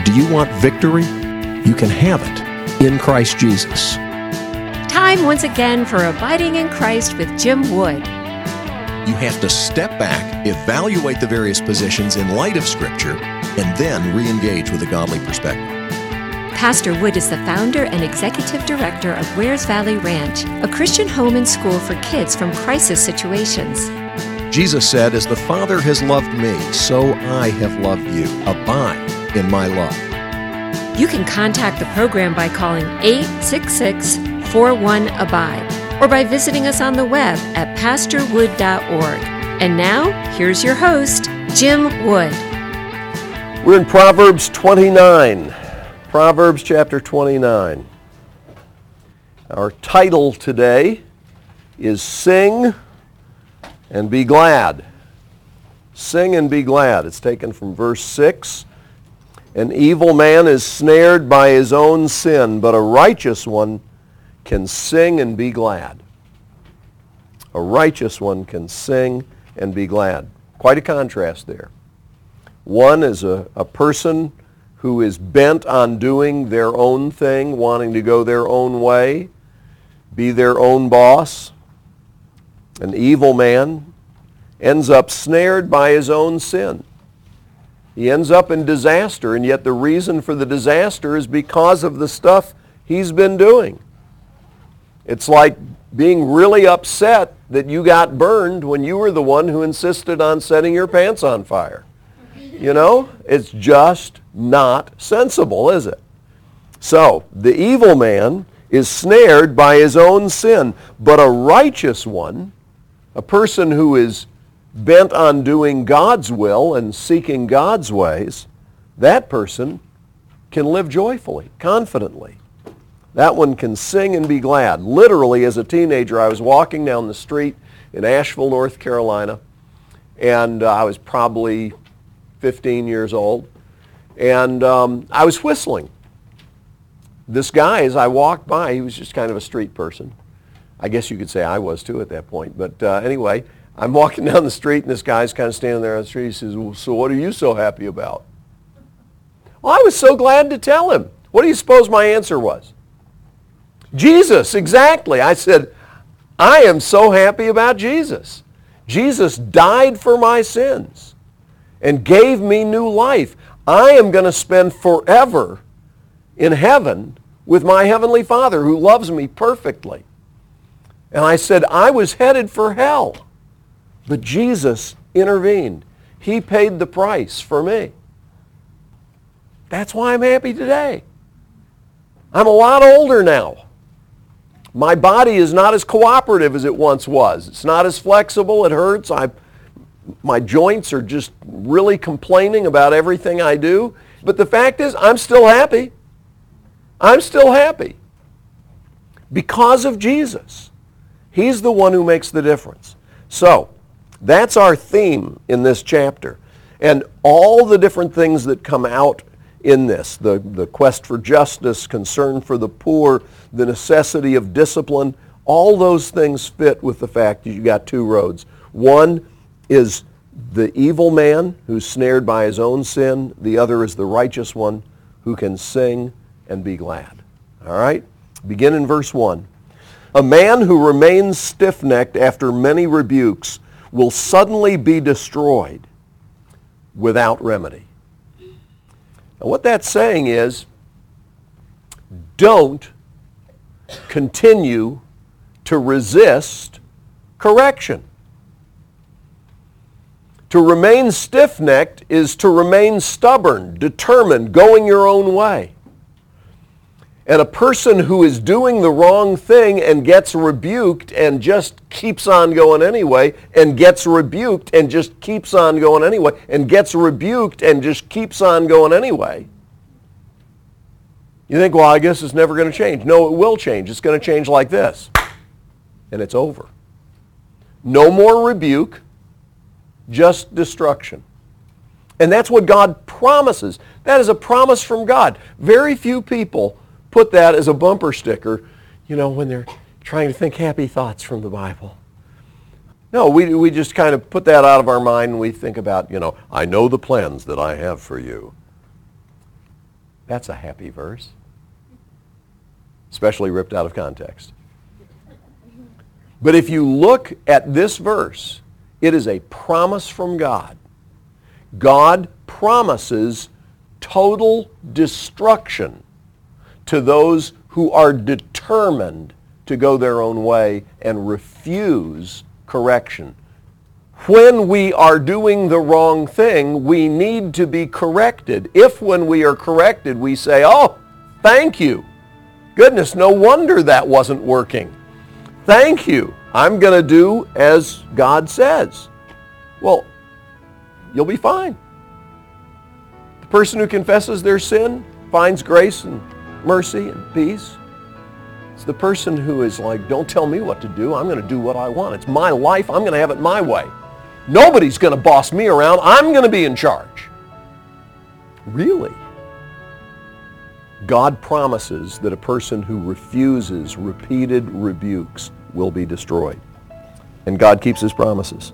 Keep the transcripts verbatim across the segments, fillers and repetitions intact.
Do you want victory? You can have it in Christ Jesus. Time once again for Abiding in Christ with Jim Wood. You have to step back, evaluate the various positions in light of Scripture, and then re-engage with a godly perspective. Pastor Wood is the founder and executive director of Wares Valley Ranch, a Christian home and school for kids from crisis situations. Jesus said, "As the Father has loved me, so I have loved you. Abide in my love." You can contact the program by calling eight six six, four one, abide or by visiting us on the web at pastor wood dot org. And now, here's your host, Jim Wood. We're in Proverbs twenty-nine. Proverbs chapter twenty-nine. Our title today is Sing and Be Glad. Sing and be glad. It's taken from verse six. An evil man is snared by his own sin, but a righteous one can sing and be glad. A righteous one can sing and be glad. Quite a contrast there. One is a, a person who is bent on doing their own thing, wanting to go their own way, be their own boss. An evil man ends up snared by his own sin. He ends up in disaster, and yet the reason for the disaster is because of the stuff he's been doing. It's like being really upset that you got burned when you were the one who insisted on setting your pants on fire. You know, it's just not sensible, is it? So, the evil man is snared by his own sin, but a righteous one, a person who is bent on doing God's will and seeking God's ways, that person can live joyfully, confidently. That one can sing and be glad. Literally, as a teenager, I was walking down the street in Asheville, North Carolina, and uh, I was probably fifteen years old, and um, I was whistling. This guy, as I walked by, he was just kind of a street person. I guess you could say I was too at that point, but uh, anyway, I'm walking down the street, and this guy's kind of standing there on the street. He says, "Well, so what are you so happy about?" Well, I was so glad to tell him. What do you suppose my answer was? Jesus, exactly. I said, I am so happy about Jesus. Jesus died for my sins and gave me new life. I am going to spend forever in heaven with my Heavenly Father who loves me perfectly. And I said, I was headed for hell, but Jesus intervened. He paid the price for me. That's why I'm happy today. I'm a lot older now. My body is not as cooperative as it once was. It's not as flexible. It hurts. I, my joints are just really complaining about everything I do. But the fact is, I'm still happy. I'm still happy. Because of Jesus. He's the one who makes the difference. So, that's our theme in this chapter. And all the different things that come out in this, the, the quest for justice, concern for the poor, the necessity of discipline, all those things fit with the fact that you got two roads. One is the evil man who's snared by his own sin. The other is the righteous one who can sing and be glad. All right? Begin in verse one. A man who remains stiff-necked after many rebukes will suddenly be destroyed without remedy. Now, what that's saying is, don't continue to resist correction. To remain stiff-necked is to remain stubborn, determined, going your own way. And a person who is doing the wrong thing and gets rebuked and just keeps on going anyway, and gets rebuked and just keeps on going anyway, and gets rebuked and just keeps on going anyway. You think, well, I guess it's never going to change. No, it will change. It's going to change like this. And it's over. No more rebuke, just destruction. And that's what God promises. That is a promise from God. Very few people put that as a bumper sticker, you know, when they're trying to think happy thoughts from the Bible. No, we, we just kind of put that out of our mind and we think about, you know, I know the plans that I have for you. That's a happy verse. Especially ripped out of context. But if you look at this verse, it is a promise from God. God promises total destruction to those who are determined to go their own way and refuse correction. When we are doing the wrong thing, we need to be corrected. If when we are corrected we say, oh, thank you. Goodness, no wonder that wasn't working. Thank you. I'm going to do as God says. Well, you'll be fine. The person who confesses their sin finds grace and mercy and peace. It's the person who is like, don't tell me what to do. I'm going to do what I want. It's my life. I'm going to have it my way. Nobody's going to boss me around. I'm going to be in charge. Really? God promises that a person who refuses repeated rebukes will be destroyed. And God keeps his promises.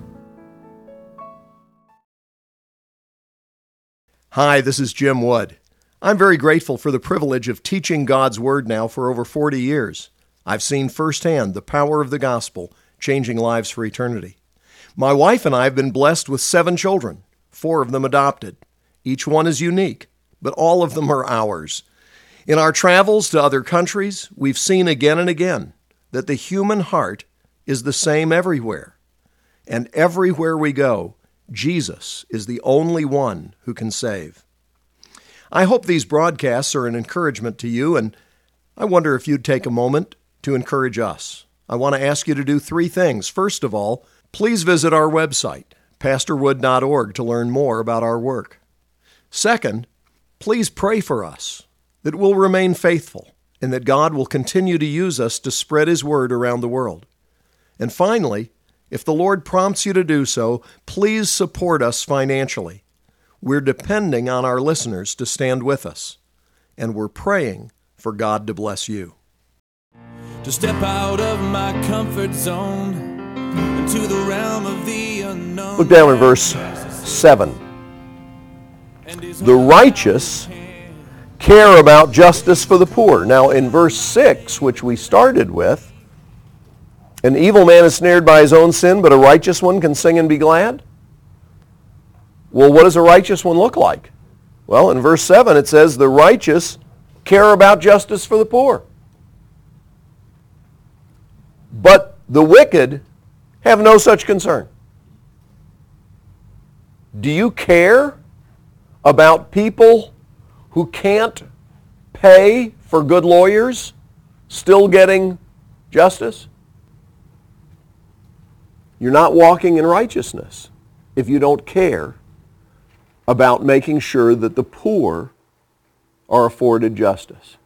Hi, this is Jim Wood. I'm very grateful for the privilege of teaching God's Word now for over forty years. I've seen firsthand the power of the gospel changing lives for eternity. My wife and I have been blessed with seven children, four of them adopted. Each one is unique, but all of them are ours. In our travels to other countries, we've seen again and again that the human heart is the same everywhere. And everywhere we go, Jesus is the only one who can save. I hope these broadcasts are an encouragement to you, and I wonder if you'd take a moment to encourage us. I want to ask you to do three things. First of all, please visit our website, pastor wood dot org, to learn more about our work. Second, please pray for us that we'll remain faithful and that God will continue to use us to spread His word around the world. And finally, if the Lord prompts you to do so, please support us financially. We're depending on our listeners to stand with us, and we're praying for God to bless you. To step out of my comfort zone into the realm of the unknown. Look down in verse seven. The righteous care about justice for the poor. Now in verse six, which we started with, an evil man is snared by his own sin, but a righteous one can sing and be glad. Well, what does a righteous one look like? Well, in verse seven it says, the righteous care about justice for the poor. But the wicked have no such concern. Do you care about people who can't pay for good lawyers still getting justice? You're not walking in righteousness if you don't care about making sure that the poor are afforded justice.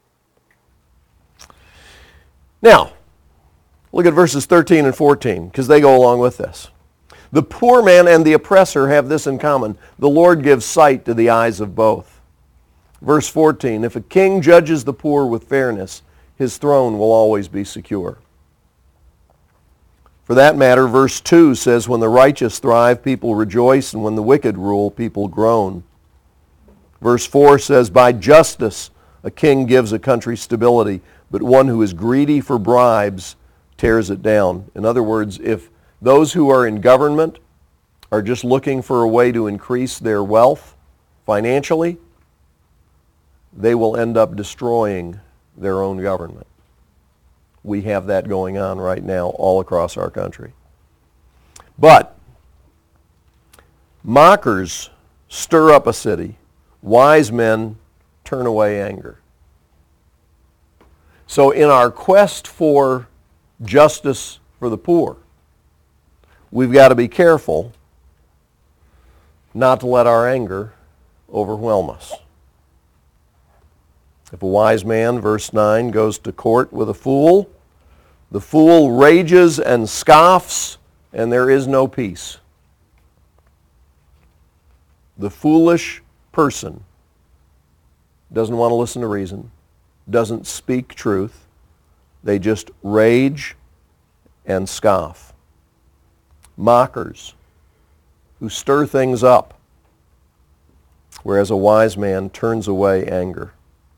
Now, look at verses thirteen and fourteen, because they go along with this. The poor man and the oppressor have this in common. The Lord gives sight to the eyes of both. Verse fourteen, if a king judges the poor with fairness, his throne will always be secure. For that matter, verse two says, when the righteous thrive, people rejoice, and when the wicked rule, people groan. Verse four says, by justice a king gives a country stability, but one who is greedy for bribes tears it down. In other words, if those who are in government are just looking for a way to increase their wealth financially, they will end up destroying their own government. We have that going on right now all across our country. But mockers stir up a city. Wise men turn away anger. So in our quest for justice for the poor, we've got to be careful not to let our anger overwhelm us. If a wise man, verse nine, goes to court with a fool, the fool rages and scoffs, and there is no peace. The foolish person doesn't want to listen to reason, doesn't speak truth. They just rage and scoff. Mockers who stir things up whereas a wise man turns away anger.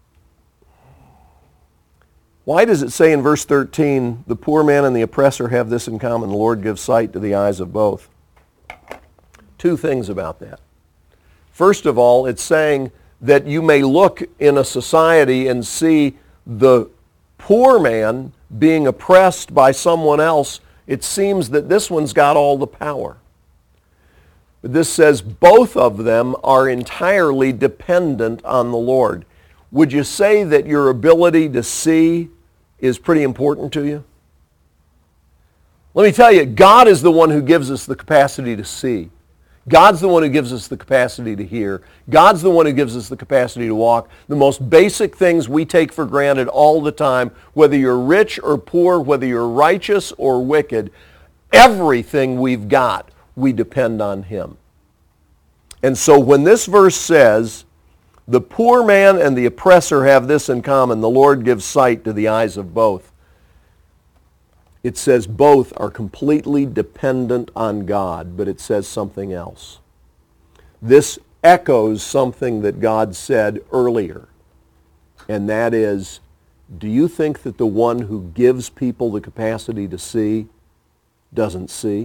Why does it say in verse thirteen, the poor man and the oppressor have this in common, the Lord gives sight to the eyes of both? Two things about that. First of all, it's saying that you may look in a society and see the poor man being oppressed by someone else. It seems that this one's got all the power. But this says both of them are entirely dependent on the Lord. Would you say that your ability to see is pretty important to you? Let me tell you, God is the one who gives us the capacity to see. God's the one who gives us the capacity to hear. God's the one who gives us the capacity to walk. The most basic things we take for granted all the time, whether you're rich or poor, whether you're righteous or wicked, everything we've got, we depend on Him. And so when this verse says, the poor man and the oppressor have this in common, the Lord gives sight to the eyes of both, it says both are completely dependent on God, but it says something else. This echoes something that God said earlier, and that is, do you think that the one who gives people the capacity to see doesn't see?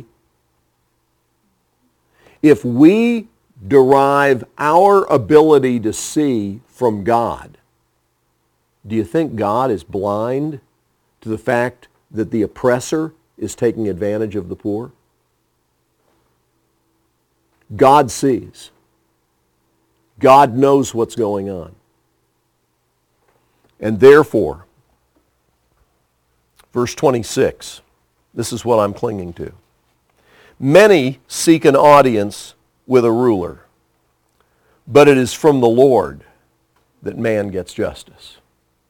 If we derive our ability to see from God, do you think God is blind to the fact that the oppressor is taking advantage of the poor? God sees. God knows what's going on. And therefore, verse twenty-six, this is what I'm clinging to. Many seek an audience with a ruler, but it is from the Lord that man gets justice.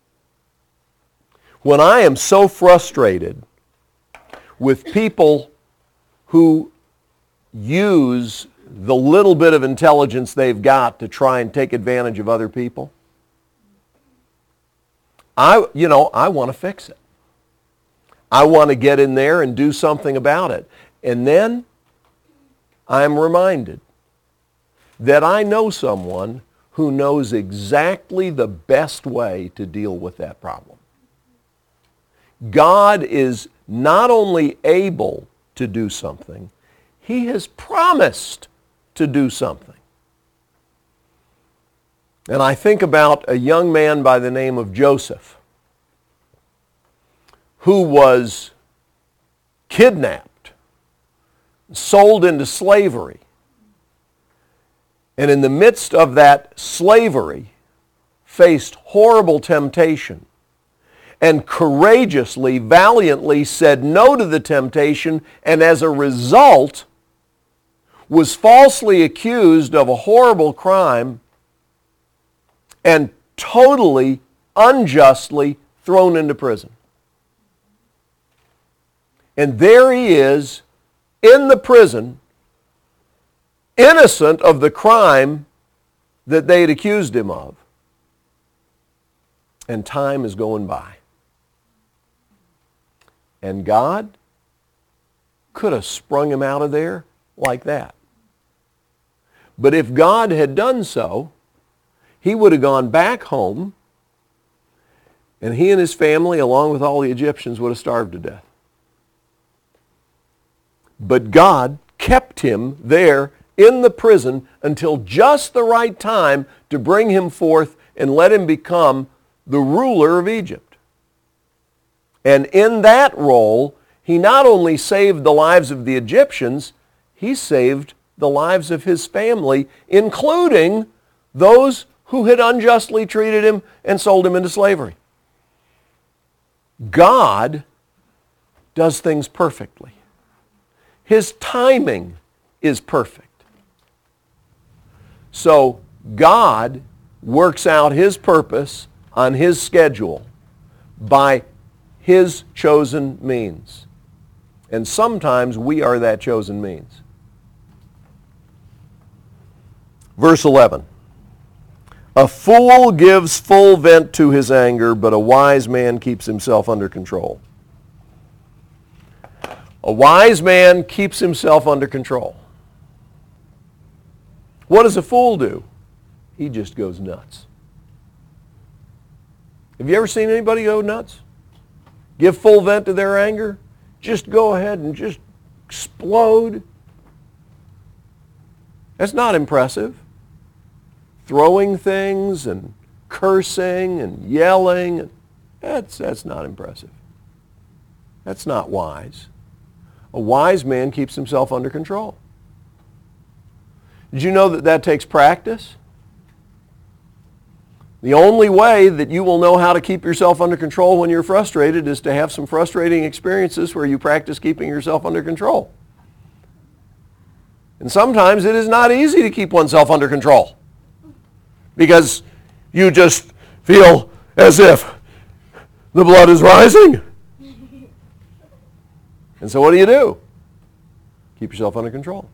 When I am so frustrated with people who use the little bit of intelligence they've got to try and take advantage of other people, I, you know, I want to fix it. I want to get in there and do something about it. And then I'm reminded that I know someone who knows exactly the best way to deal with that problem. God is not only able to do something, He has promised to do something. And I think about a young man by the name of Joseph, who was kidnapped, sold into slavery. And in the midst of that slavery, faced horrible temptation and courageously, valiantly said no to the temptation, and as a result was falsely accused of a horrible crime and totally unjustly thrown into prison. And there he is in the prison, innocent of the crime that they had accused him of. And time is going by. And God could have sprung him out of there like that. But if God had done so, he would have gone back home, and he and his family, along with all the Egyptians, would have starved to death. But God kept him there in the prison until just the right time to bring him forth and let him become the ruler of Egypt. And in that role, he not only saved the lives of the Egyptians, he saved the lives of his family, including those who had unjustly treated him and sold him into slavery. God does things perfectly. His timing is perfect. So God works out his purpose on his schedule by his chosen means. And sometimes we are that chosen means. Verse eleven. A fool gives full vent to his anger, but a wise man keeps himself under control. A wise man keeps himself under control. What does a fool do? he just goes nuts. Have you ever seen anybody go nuts? Give full vent to their anger? Just go ahead and just explode? That's not impressive. Throwing things and cursing and yelling, that's, that's not impressive. That's not wise. A wise man keeps himself under control. Did you know that that takes practice? The only way that you will know how to keep yourself under control when you're frustrated is to have some frustrating experiences where you practice keeping yourself under control. And sometimes it is not easy to keep oneself under control because you just feel as if the blood is rising. And so what do you do? Keep yourself under control.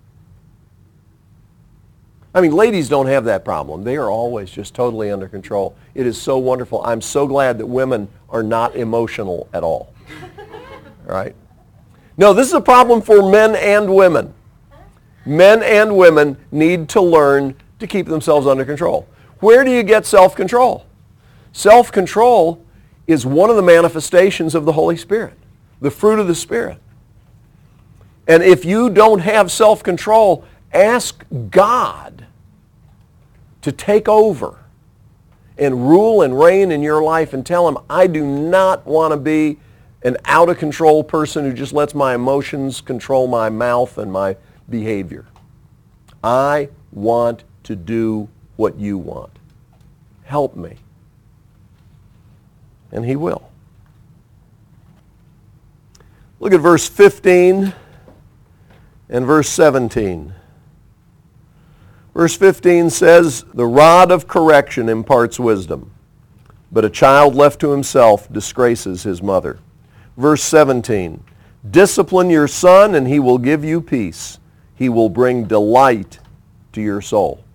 I mean, ladies don't have that problem. They are always just totally under control. It is so wonderful. I'm so glad that women are not emotional at all. All right? No, this is a problem for men and women. Men and women need to learn to keep themselves under control. Where do you get self-control? Self-control is one of the manifestations of the Holy Spirit, the fruit of the Spirit. And if you don't have self-control, ask God to take over and rule and reign in your life and tell him, I do not want to be an out-of-control person who just lets my emotions control my mouth and my behavior. I want to do what you want. Help me. And he will. Look at verse fifteen and verse seventeen. Verse fifteen says, the rod of correction imparts wisdom, but a child left to himself disgraces his mother. Verse seventeen, discipline your son and he will give you peace. He will bring delight to your soul.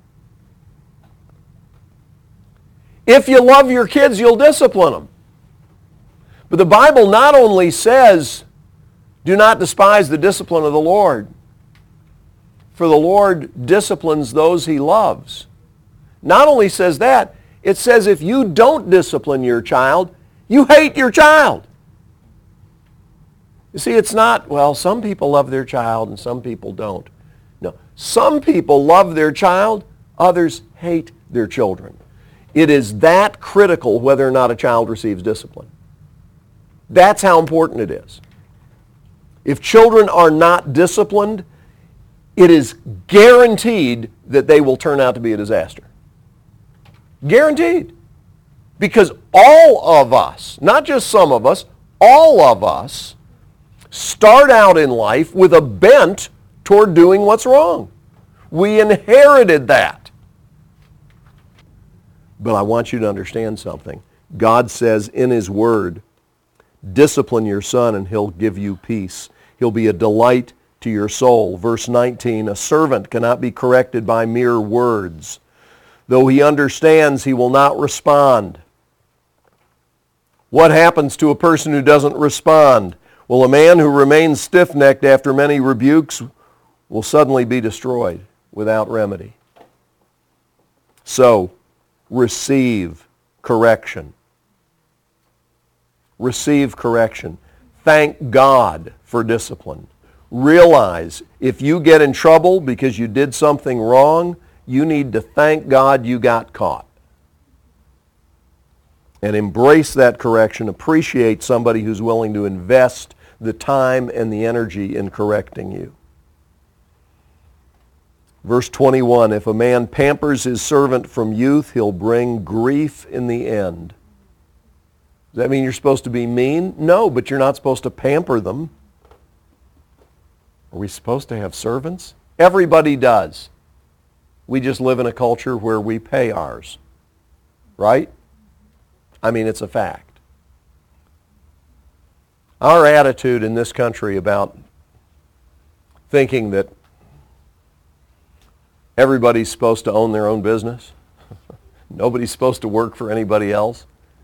If you love your kids, you'll discipline them. But the Bible not only says, do not despise the discipline of the Lord, for the Lord disciplines those he loves. Not only says that, it says if you don't discipline your child, you hate your child. You see, it's not, well, some people love their child and some people don't. No, some people love their child, others hate their children. It is that critical whether or not a child receives discipline. That's how important it is. If children are not disciplined, it is guaranteed that they will turn out to be a disaster. Guaranteed. Because all of us, not just some of us, all of us start out in life with a bent toward doing what's wrong. We inherited that. But I want you to understand something. God says in his word, discipline your son and he'll give you peace. He'll be a delight to your soul. Verse nineteen, a servant cannot be corrected by mere words. Though he understands, he will not respond. What happens to a person who doesn't respond? Well, a man who remains stiff-necked after many rebukes will suddenly be destroyed without remedy. So, receive correction. Receive correction. Thank God for discipline. Realize if you get in trouble because you did something wrong, you need to thank God you got caught. And embrace that correction. Appreciate somebody who's willing to invest the time and the energy in correcting you. Verse twenty-one, if a man pampers his servant from youth, he'll bring grief in the end. Does that mean you're supposed to be mean? No, but you're not supposed to pamper them. Are we supposed to have servants? Everybody does. We just live in a culture where we pay ours. Right? I mean, it's a fact. Our attitude in this country about thinking that everybody's supposed to own their own business, nobody's supposed to work for anybody else,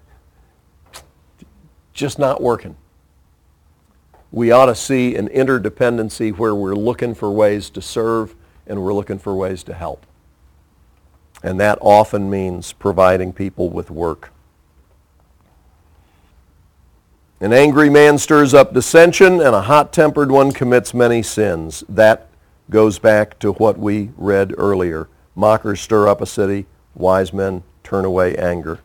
just not working. We ought to see an interdependency where we're looking for ways to serve and we're looking for ways to help. And that often means providing people with work. An angry man stirs up dissension, and a hot-tempered one commits many sins. That goes back to what we read earlier. Mockers stir up a city, wise men turn away anger.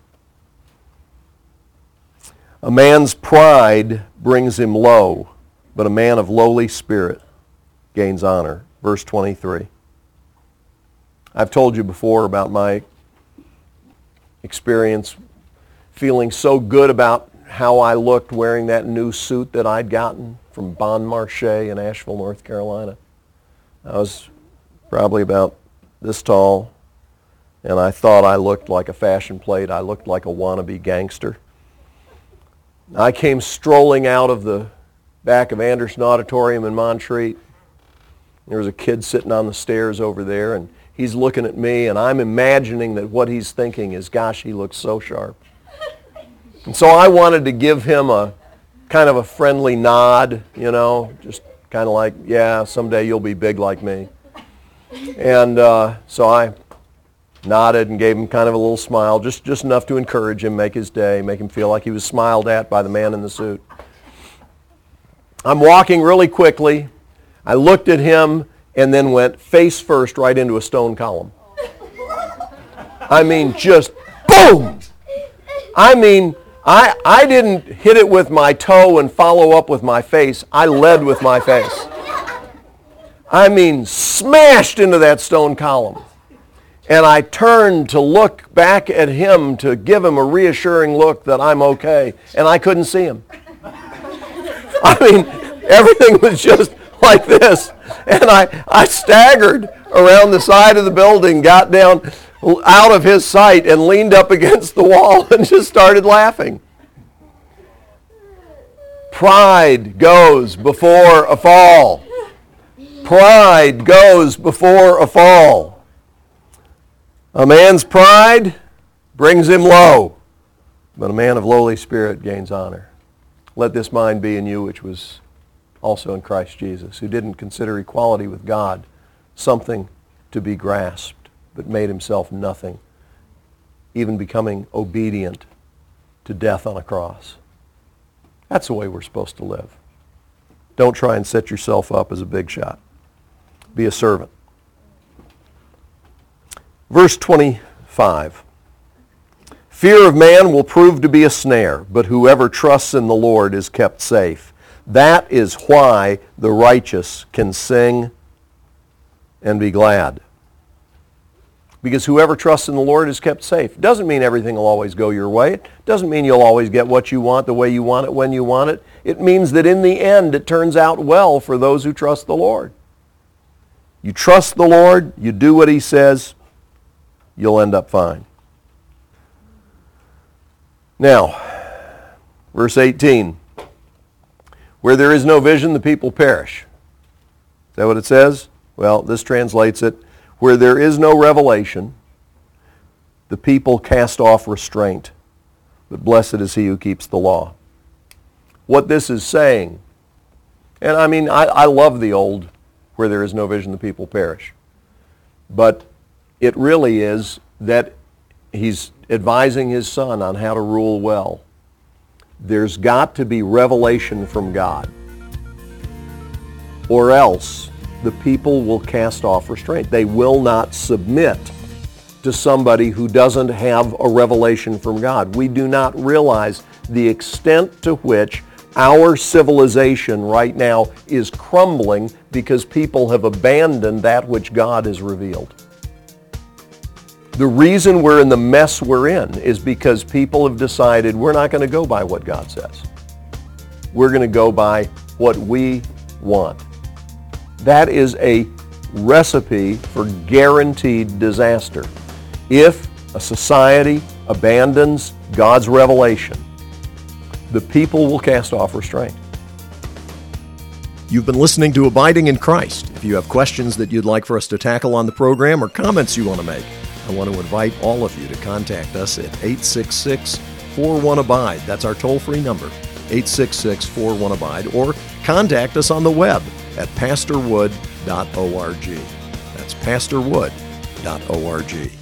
A man's pride brings him low, but a man of lowly spirit gains honor. Verse twenty-three. I've told you before about my experience feeling so good about how I looked wearing that new suit that I'd gotten from Bon Marché in Asheville, North Carolina. I was probably about this tall, and I thought I looked like a fashion plate. I looked like a wannabe gangster. I came strolling out of the back of Anderson Auditorium in Montreat. There was a kid sitting on the stairs over there, and he's looking at me, and I'm imagining that what he's thinking is, gosh, he looks so sharp. And so I wanted to give him a kind of a friendly nod, you know, just kind of like, yeah, someday you'll be big like me. And uh, so I nodded and gave him kind of a little smile, just, just enough to encourage him, make his day, make him feel like he was smiled at by the man in the suit. I'm walking really quickly. I looked at him and then went face first right into a stone column. I mean, just boom! I mean, I, I didn't hit it with my toe and follow up with my face. I led with my face. I mean, smashed into that stone column. And I turned to look back at him to give him a reassuring look that I'm okay, and I couldn't see him. I mean, everything was just like this. And I, I staggered around the side of the building, got down out of his sight, and leaned up against the wall and just started laughing. Pride goes before a fall. Pride goes before a fall. A man's pride brings him low, but a man of lowly spirit gains honor. Let this mind be in you, which was also in Christ Jesus, who didn't consider equality with God something to be grasped, but made himself nothing, even becoming obedient to death on a cross. That's the way we're supposed to live. Don't try and set yourself up as a big shot. Be a servant. Verse twenty-five. Fear of man will prove to be a snare, but whoever trusts in the Lord is kept safe. That is why the righteous can sing and be glad. Because whoever trusts in the Lord is kept safe. It doesn't mean everything will always go your way. It doesn't mean you'll always get what you want the way you want it when you want it. It means that in the end it turns out well for those who trust the Lord. You trust the Lord, you do what he says, you'll end up fine. Now, verse eighteen. Where there is no vision, the people perish. Is that what it says? Well, this translates it, where there is no revelation, the people cast off restraint, but blessed is he who keeps the law. What this is saying, and I mean, I, I love the old, where there is no vision, the people perish. But it really is that he's advising his son on how to rule well. There's got to be revelation from God, or else the people will cast off restraint. They will not submit to somebody who doesn't have a revelation from God. We do not realize the extent to which our civilization right now is crumbling because people have abandoned that which God has revealed. The reason we're in the mess we're in is because people have decided we're not going to go by what God says. We're going to go by what we want. That is a recipe for guaranteed disaster. If a society abandons God's revelation, the people will cast off restraint. You've been listening to Abiding in Christ. If you have questions that you'd like for us to tackle on the program or comments you want to make, I want to invite all of you to contact us at eight six six, four one, abide. That's our toll-free number, eight six six, four one, abide, or contact us on the web at pastor wood dot org. That's pastor wood dot org.